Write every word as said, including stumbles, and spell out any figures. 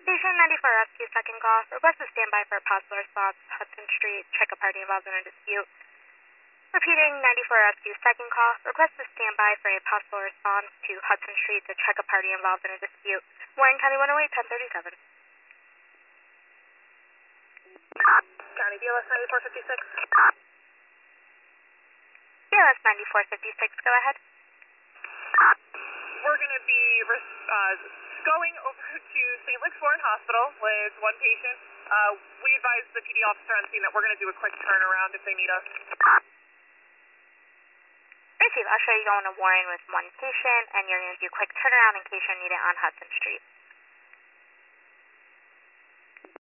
Station ninety-four Rescue, second call. Request to stand by for a possible response. Hudson Street, check a party involved in a dispute. Repeating, ninety-four Rescue, second call. Request to stand by for a possible response to Hudson Street to check a party involved in a dispute. Warren County one oh eight, ten thirty-seven. County B L S ninety-four fifty-six. B L S ninety-four fifty-six, go ahead. We're going to be uh, going over to Saint Luke's Warren Hospital with one patient. Uh, we advised the P D officer on scene that we're going to do a quick turnaround if they need us. Receive, I'll show you going to Warren with one patient, and you're going to do a quick turnaround in case you need it on Hudson Street.